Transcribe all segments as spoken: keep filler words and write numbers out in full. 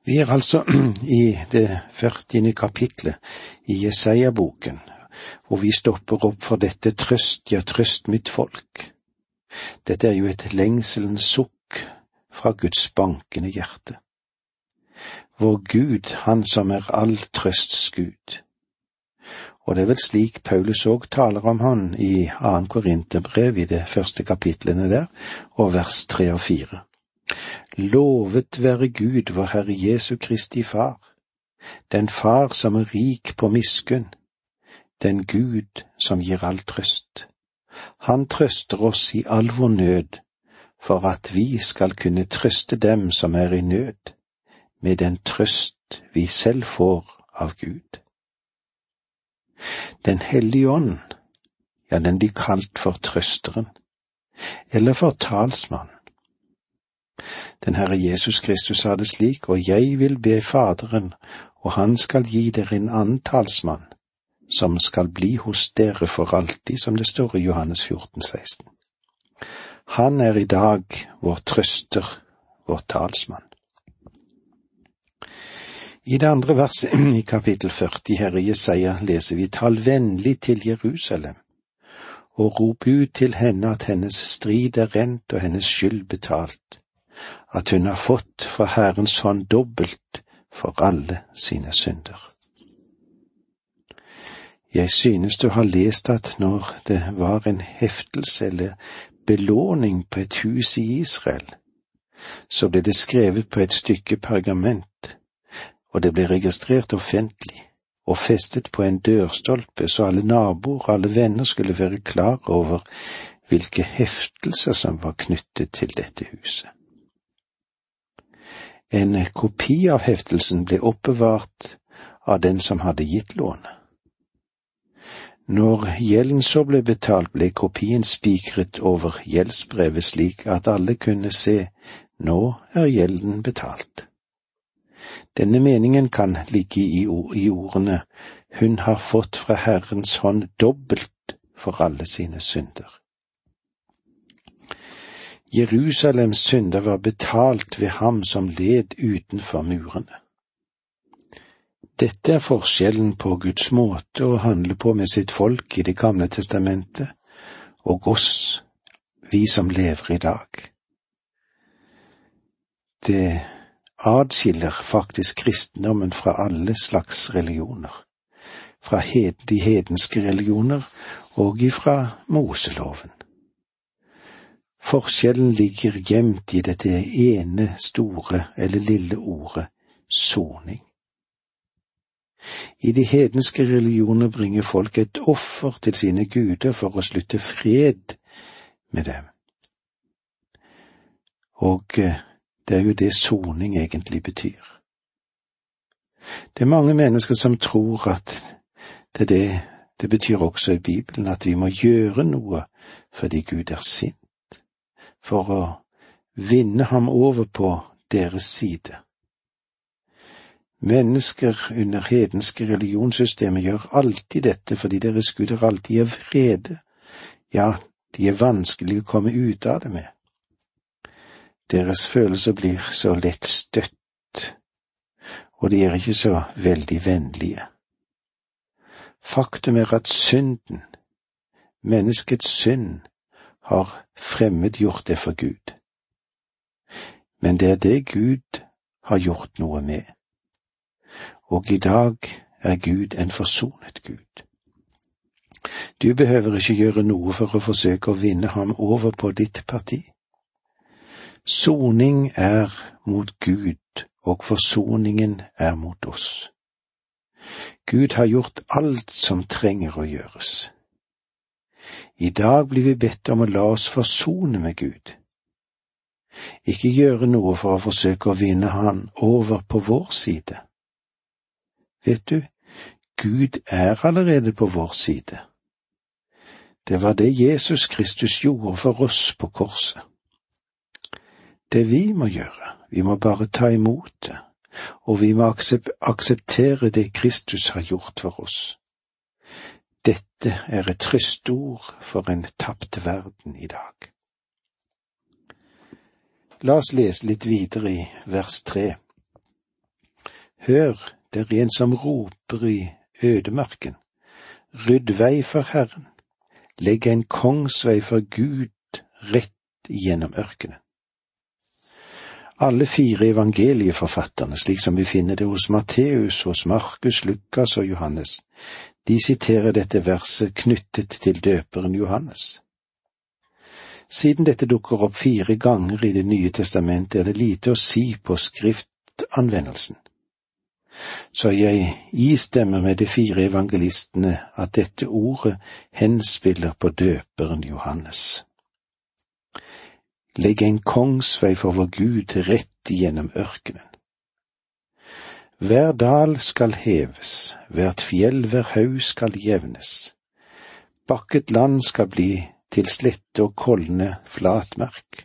Vi er altså i det førtiende kapitlet i Jesaja-boken, hvor vi stopper opp for dette trøst, ja trøst mitt folk. Dette er jo et lengselens sukk fra Guds bankende hjerte. Vår Gud, han som er all trøsts Gud. Og det er vel slik Paulus også taler om han i andre Korinterbrev i det første kapitlene der, og vers tre og fire. Lovet være Gud, vår Herre Jesu Kristi Far, den Far som er rik på miskunn, den Gud som gir all trøst. Han trøster oss i all vår nød, for at vi skal kunne trøste dem som er i nød, med den trøst vi selv får av Gud. Den hellige ånd, ja, den blir kalt for trøsteren, eller for talsmann. Den Herre Jesus Kristus sa det slik, og jeg vil be Faderen, og han skal gi dere en annen talsmann, som skal bli hos dere for alltid, som det står i Johannes fjorten seksten. Han er i dag vår trøster, vår talsmann. I det andre verset i kapittel førti, Herre Jesaja, leser vi: Tal vennlig til Jerusalem, og rop ut til henne at hennes strid er rent og hennes skyld betalt, at hun har fått fra Herrens hånd dobbelt for alle sine synder. Jeg synes du har lest at når det var en heftelse eller belåning på et hus i Israel, så ble det skrevet på et stykke pergament, og det ble registrert offentlig og festet på en dørstolpe, så alle naboer og alle venner skulle være klar over hvilke heftelser som var knyttet til dette huset. En kopi av heftelsen ble oppbevart av den som hadde gitt lånet. Når gjelden så ble betalt, ble kopien spikret over gjeldsbrevet slik at alle kunne se: nå er gjelden betalt. Denne meningen kan ligge i, i ordene: hun har fått fra Herrens hånd dobbelt for alle sine synder. Jerusalems synder var betalt ved ham som led utenfor murene. Dette er forskjellen på Guds måte å handle på med sitt folk i Det gamle testamentet, og oss, vi som lever i dag. Det adskiller faktisk kristendommen fra alle slags religioner, fra de hedenske religioner og ifra Moseloven. Forskjellen ligger gjemt i dette ene store eller lille ordet soning. I de hedenske religioner bringer folk et offer til sine guder for å slutte fred med dem. Og det er jo det soning egentlig betyr. Det er mange mennesker som tror at det, er det, det betyr også i Bibelen, at vi må gjøre noe fordi Gud er sint, for å vinne ham over på deres side. Mennesker under hedenske religionssystemer gjør alltid dette fordi deres guder alltid er vrede. Ja, de er vanskelig å komme ut av det med. Deres følelser blir så lett støtt, og de er ikke så veldig vennlige. Faktum er at synden, menneskets synd, har fremmedgjort det for Gud. Men det er det Gud har gjort noe med. Og i dag er Gud en forsonet Gud. Du behøver ikke gjøre noe for å forsøke å vinne ham over på ditt parti. Soning er mot Gud, og forsoningen er mot oss. Gud har gjort alt som trenger å gjøres. I dag blir vi bedt om å la oss forsone med Gud. Ikke gjøre noe for å forsøke å vinne han over på vår side. Vet du, Gud er allerede på vår side. Det var det Jesus Kristus gjorde for oss på korset. Det vi må gjøre, vi må bare ta imot det, og vi må akseptere det Kristus har gjort for oss. Dette er et trøstord for en tapt verden i dag. La oss lese litt videre i vers tre. Hør, det er en som roper i ødemarken. Rydd vei for Herren. Legg en kongsvei for Gud rett gjennom ørkenen. Alle fire evangelieforfatterne, slik som vi finner det hos Matteus, hos Markus, Lukas og Johannes, de siterer dette verset knyttet til døperen Johannes. Siden dette dukker opp fire ganger i Det nye testamentet, er det lite å si på skriftanvendelsen. Så jeg istemmer med de fire evangelistene at dette ordet henspiller på døperen Johannes. Legg en kongsvei for vår Gud rett gjennom ørkenen. Hver dal skal heves, hvert fjell, hver haug skal jevnes. Bakket land skal bli til slette og kollende flatmark.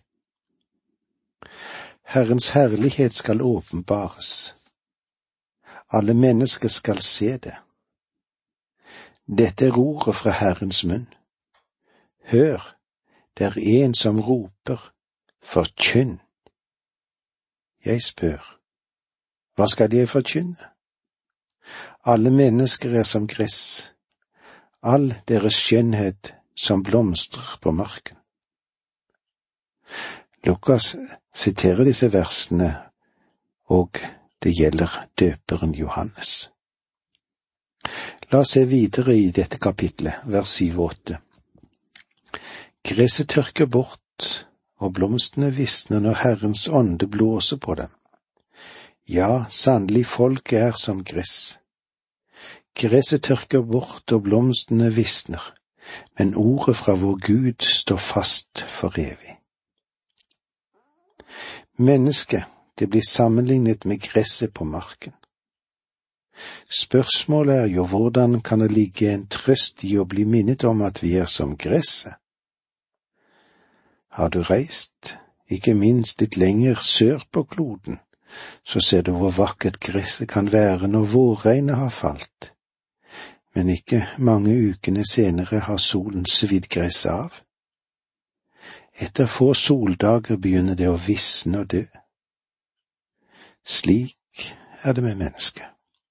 Herrens herlighet skal åpenbares. Alle mennesker skal se det. Dette er ordet fra Herrens munn. Hør, det er en som roper, forkynn. Jeg spør, hva skal jeg forkynne? Alle mennesker er som gress, all deres skjønnhet som blomstrer på marken. Lukas siterer disse versene, og det gjelder døperen Johannes. La oss se videre i dette kapitlet, vers syv og åtte. Gresset tørker bort, og blomstene visner når Herrens ånde blåser på dem. Ja, sannelig folket er som gress. Gresset tørker bort, og blomstene visner, men ordet fra vår Gud står fast for evig. Mennesket, det blir sammenlignet med gresset på marken. Spørsmålet er jo hvordan kan det ligge en trøst i å bli minnet om at vi er som gresset? Har du reist, ikke minst litt lenger sør på kloden, så ser du hvor vakkert gresset kan være når vårregnet har falt. Men ikke mange ukene senere har solen svidd gresset av. Etter få soldager begynner det å visne og dø. Slik er det med mennesket.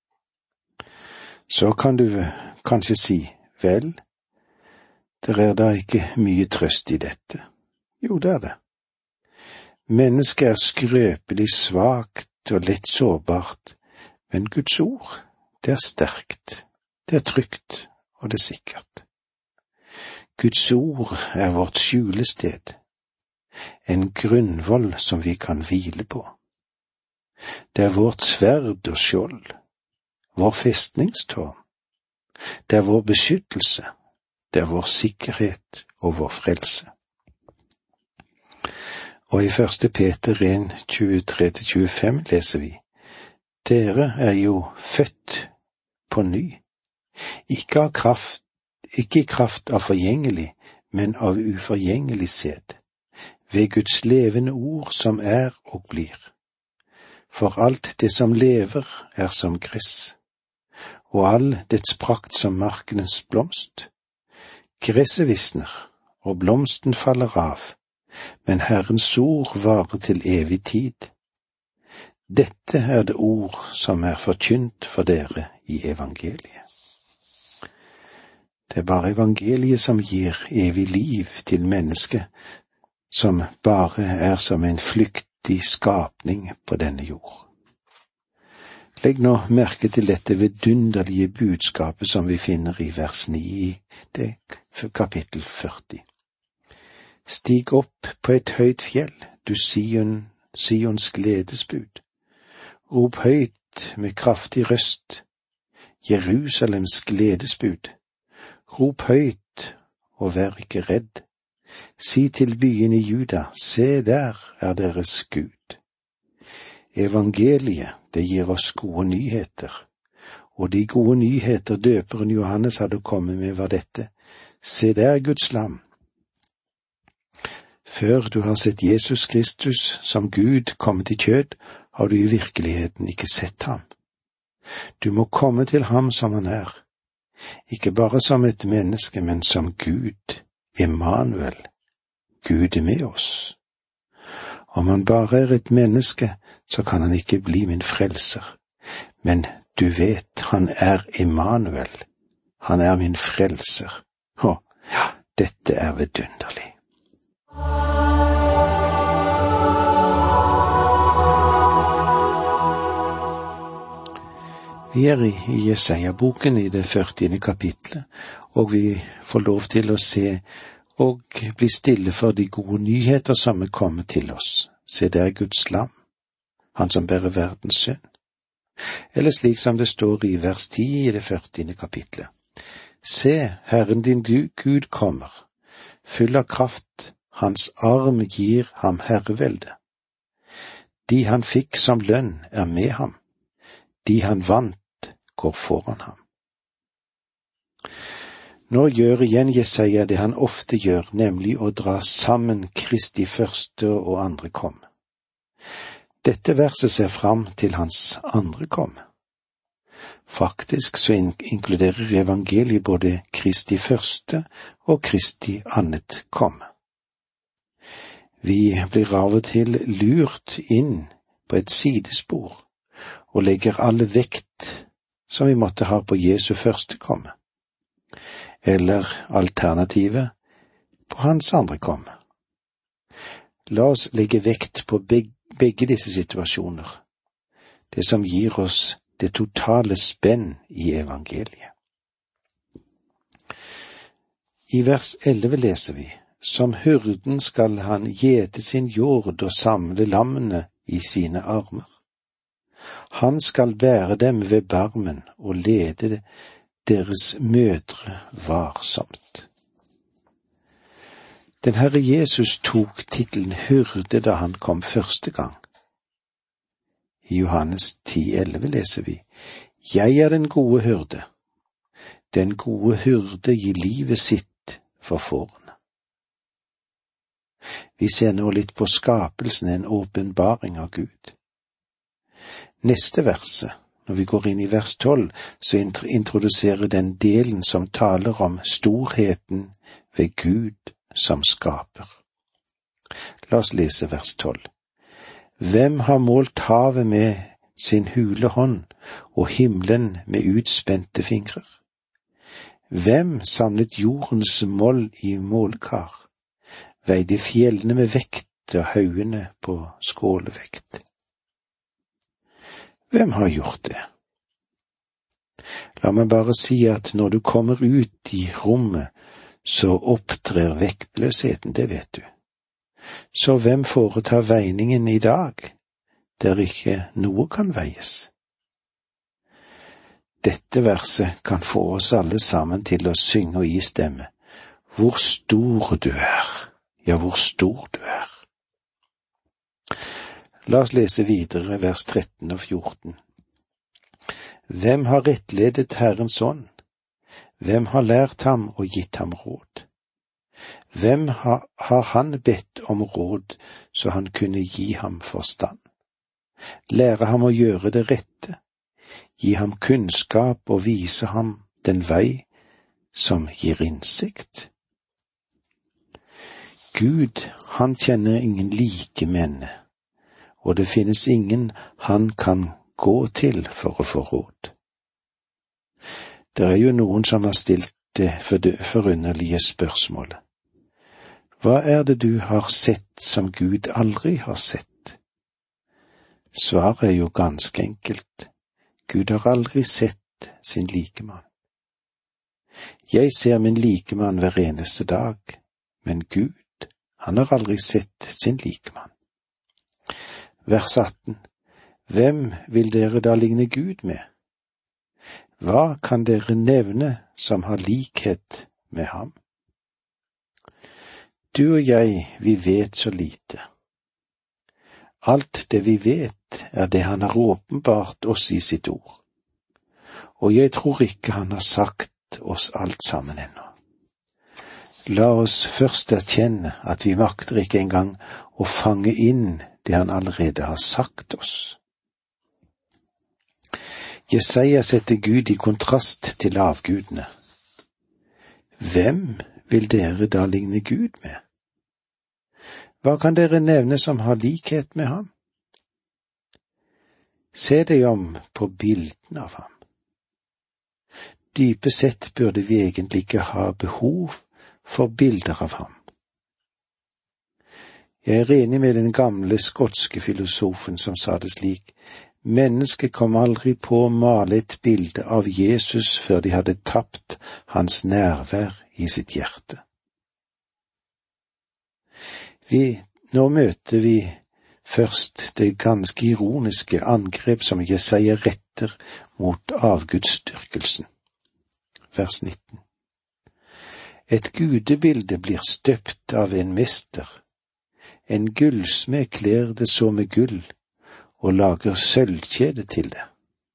Så kan du kanskje si, vel, det er da ikke mye trøst i dette. Jo, det er det. Mennesket er skrøpelig, svakt og lett sårbart, men Guds ord, det er sterkt, det er trygt og det er sikkert. Guds ord er vårt skjulested, en grunnvoll som vi kan hvile på. Det er vårt sverd og skjold, vår festningstårn. Det er vår beskyttelse, det er vår sikkerhet og vår frelse. Og i første Peter en, tjuetre til tjuefem leser vi, dere er jo født på ny, ikke av kraft, ikke i kraft av forgjengelig, men av uforgjengelig sæd, ved Guds levende ord som er og blir. For alt det som lever er som gress, og all dets prakt som markens blomst. Gresset visner, og blomsten faller av, men Herrens ord varer til evig tid. Dette er det ord som er forkynt for dere i evangeliet. Det er bare evangeliet som gir evig liv til mennesket, som bare er som en flyktig skapning på denne jord. Legg nå merke til dette vidunderlige budskapet som vi finner i vers ni i det kapittel førti. Stig opp på et høyt fjell, du Sion, Sions gledesbud. Rop høyt med kraftig røst, Jerusalems gledesbud. Rop høyt og vær ikke redd. Si til byen i Juda, se der er deres Gud. Evangeliet, det gir oss gode nyheter, og de gode nyheter døperen Johannes hadde kommet med var dette, se der Guds lam. Før du har sett Jesus Kristus som Gud kommet i kjød, har du i virkeligheten ikke sett ham. Du må komme til ham som han er, ikke bare som et menneske, men som Gud, Emmanuel, Gud er med oss. Om han bare er et menneske, så kan han ikke bli min frelser, Men du vet, han er Immanuel, han er min frelser. Å, ja, dette er vidunderlig. Vi er i Jesaja-boken i det førtiende kapitlet, og vi får lov til å se og bli stille for de gode nyheter som er kommet til oss. Se, det er Guds lam, han som bærer verdens synd. Eller slik som det står i vers ti i det førtiende kapitlet. Se, Herren din Gud kommer, full av kraft, hans arm gir ham herrevelde. De han fikk som lønn er med ham, de han vant går foran ham. Nå gjør igjen Jesaja det han ofte gjør, nemlig å dra sammen Kristi første og andre komme. Dette verset ser fram til hans andre komme. Faktisk så inkluderer evangeliet både Kristi første og Kristi annet komme. Vi blir av og til lurt inn på et sidespor og legger alle vekt som vi måtte ha på Jesu første komme, eller alternativet på hans andre komme. La oss legge vekt på begge, begge disse situasjoner, det som gir oss det totale spenn i evangeliet. I vers elleve leser vi, som hyrden skal han gjete sin jord og samle lammene i sine armer. Han skal bære dem ved barmen og lede deres mødre varsomt. Den Herre Jesus tok titlen hyrde da han kom første gang. I Johannes ti elleve leser vi, Jeg er den gode hyrde. Den gode hyrde gir livet sitt for fårene. Vi ser nå litt på skapelsen, en åpenbaring av Gud. Neste verset, når vi går inn i vers tolv, så introduserer den delen som taler om storheten ved Gud som skaper. La oss lese vers tolv. Hvem har målt havet med sin hule hånd og himmelen med utspente fingrer? Hvem samlet jordens moll i målkar, veide fjellene med vekt og haugene på skålevekt? Hvem har gjort det? La meg bare si at når du kommer ut i rommet, så opptrer vektløsheten, det vet du. Så hvem foretar veiningen i dag, der ikke noe kan veies? Dette verset kan få oss alle sammen til å synge og gi stemme. Hvor stor du er, ja, hvor stor du er. La oss lese videre vers tretten og fjorten. Hvem har rettledet Herrens ånd? Hvem har lært ham og gitt ham råd? Hvem har, har han bedt om råd, så han kunne gi ham forstand? Lære ham å gjøre det rette, gi ham kunnskap og vise ham den vei som gir innsikt. Gud, han kjenner ingen like menne, og det finnes ingen han kan gå til for å få råd. Det er jo noen som har stilt det forunderlige spørsmålet. Hva er det du har sett som Gud aldri har sett? Svaret er jo ganske enkelt. Gud har aldri sett sin likemann. Jeg ser min likemann hver eneste dag, men Gud, han har aldri sett sin likemann. Vers atten. Hvem vil dere da ligne Gud med? Hva kan dere nevne som har likhet med ham? Du og jeg, vi vet så lite. Alt det vi vet, er det han har åpenbart oss i sitt ord. Og jeg tror ikke han har sagt oss alt sammen ennå. La oss først erkjenne at vi makter ikke engang å fange inn det han allerede har sagt oss. Jesaja setter Gud i kontrast til avgudene. Hvem vil dere da ligne Gud med? Hva kan dere nevne som har likhet med ham? Se deg om på bildene av ham. Dypest sett burde vi egentlig ikke ha behov for bilder av ham. Jeg er enig med den gamle skotske filosofen som sa det slik: mennesket kom aldri på å male et bilde av Jesus før de hadde tapt hans nærvær i sitt hjerte. Vi, nå møter vi først det ganske ironiske angrep som Jesaja retter mot avgudsdyrkelsen. Vers nitten. Et gudebilde blir støpt av en mester. En gullsmed kler det så med gull og lager sølvkjede til det.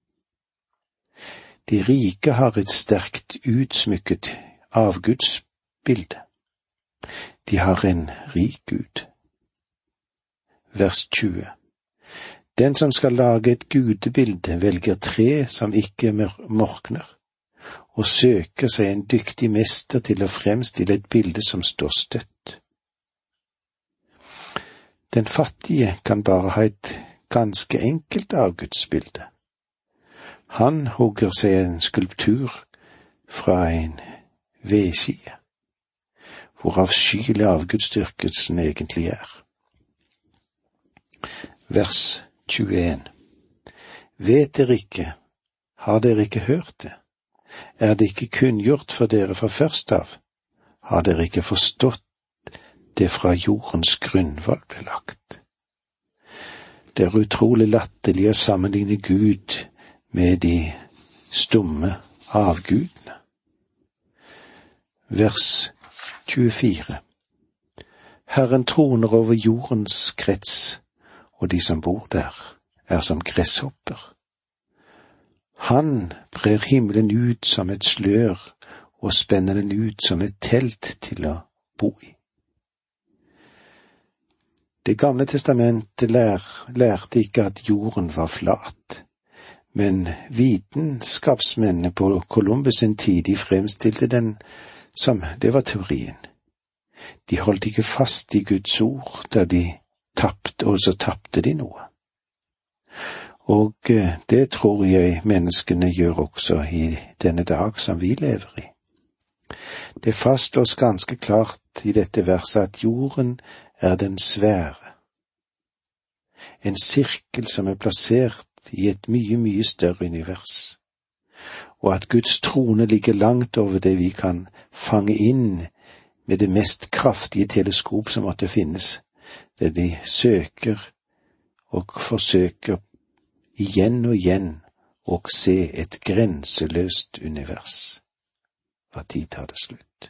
De rike har et sterkt utsmykket avgudsbilde. De har en rik Gud. Vers tjue. Den som skal lage et gudebilde, velger tre som ikke morkner, og søker seg en dyktig mester til å fremstille et bilde som står støtt. Den fattige kan bare ha et ganske enkelt avgudsbilde. Han hugger seg en skulptur fra en vedskie, hvor avskyelig avgudsdyrkelsen egentlig er. Vers tjueen. Vet dere ikke, har dere ikke hørt det? Er det ikke kunngjort for dere fra først av? Har dere ikke forstått det fra jordens grunnvoll ble lagt? Det er utrolig latterlig å sammenligne Gud med de stumme avgudene. Vers tjuefire. Herren troner over jordens krets, og de som bor der, er som gresshopper. Han brer himmelen ut som et slør og spenner den ut som et telt til å bo i. Det gamle testamentet lær, lærte ikke at jorden var flat, men vitenskapsmennene på Columbus sin tid de fremstilte den som det var teorien. De holdt ikke fast i Guds ord da de tapte, og så tapte de noe. Og det tror jeg menneskene gjør også i denne dag som vi lever i. Det fastslås ganske klart i dette verset at jorden er den sfære. En sirkel som er plassert i et mye, mye større univers. Og at Guds trone ligger langt over det vi kan fange inn med det mest kraftige teleskop som måtte finnes, det de søker og forsøker igjen og igjen å se et grenseløst univers. Hva tid tar det slutt?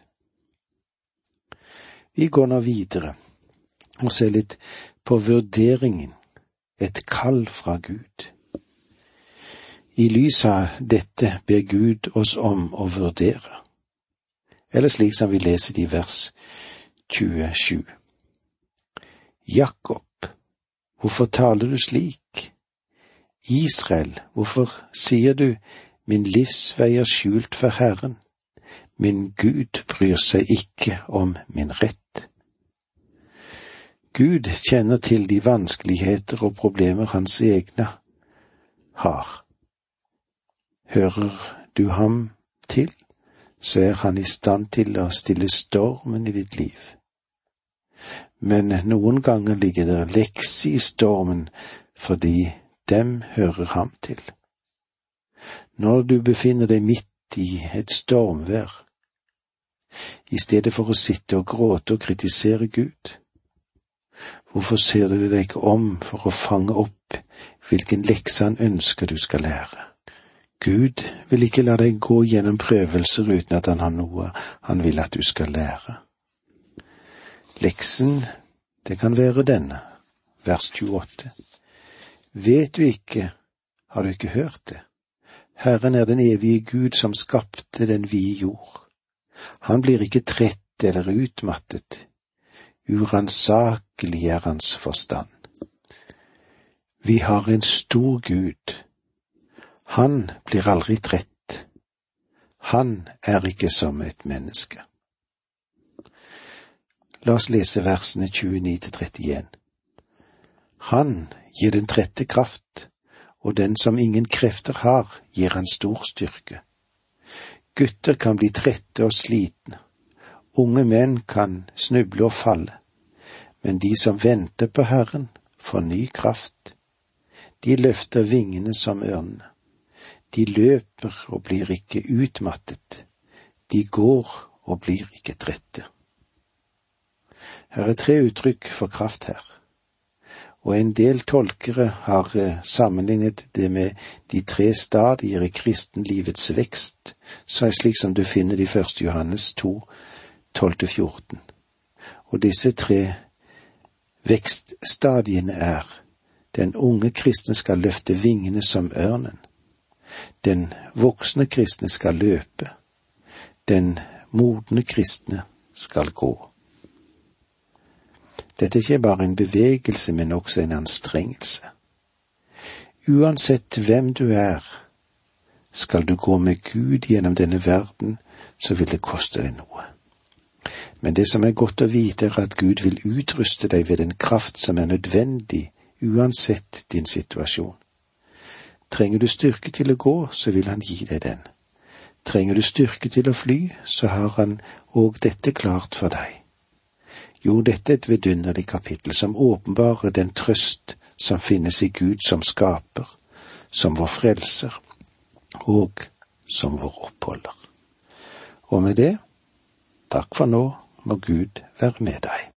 Vi går nå videre og ser litt på vurderingen, et kall fra Gud. I lys av dette ber Gud oss om å vurdere, eller slik som vi leser det i vers tjuesju. Jakob, hvorfor taler du slik? Israel, hvorfor sier du, min livsvei er skjult for Herren, min Gud bryr seg ikke om min rett. Gud kjenner til de vanskeligheter og problemer hans egne har. Hører du ham til, så er han i stand til å stille stormen i ditt liv. Men noen ganger ligger det lekse i stormen fordi dem hører ham til. Når du befinner deg midt i et stormvær, i stedet for å sitte og gråte og kritisere Gud, hvorfor ser du deg ikke om for å fange opp hvilken lekse han ønsker du skal lære? Gud vil ikke la deg gå gjennom prøvelser uten at han har noe han vil at du skal lære. Leksen, det kan være denne, vers tjueåtte. Vet du ikke, har du ikke hørt det? Herren er den evige Gud som skapte den vide jord. Han blir ikke trett eller utmattet. Uransakelig er hans forstand. Vi har en stor Gud. Han blir aldri trett. Han er ikke som et menneske. La oss lese versene tjueni til trettien. Han gir den trette kraft, og den som ingen krefter har, gir han stor styrke. Gutter kan bli trette og slitne, unge menn kan snuble og falle, men de som venter på Herren får ny kraft. De løfter vingene som ørnene. De løper og blir ikke utmattet. De går og blir ikke trette. Her er tre uttrykk for kraft her, og en del tolkere har sammenlignet det med de tre stadier i kristenlivets vekst, slik som du finner i første Johannes to, tolv til fjorten. Og disse tre vekststadiene er: den unge kristne skal løfte vingene som ørnen. Den voksne kristne skal løpe. Den modne kristne skal gå. Dette er ikke bare en bevegelse, men også en anstrengelse. Uansett hvem du er, skal du gå med Gud gjennom denne verden, så vil det koste deg noe. Men det som er godt å vite, er at Gud vil utruste deg ved en kraft som er nødvendig, uansett din situasjon. Trenger du styrke til å gå, så vil han gi deg den. Trenger du styrke til å fly, så har han òg dette klart for deg. Jo, dette er et vidunderlig kapittel som åpenbarer den trøst som finnes i Gud som skaper, som vår frelser og som vår oppholder. Og med det, takk for nå, må Gud være med deg.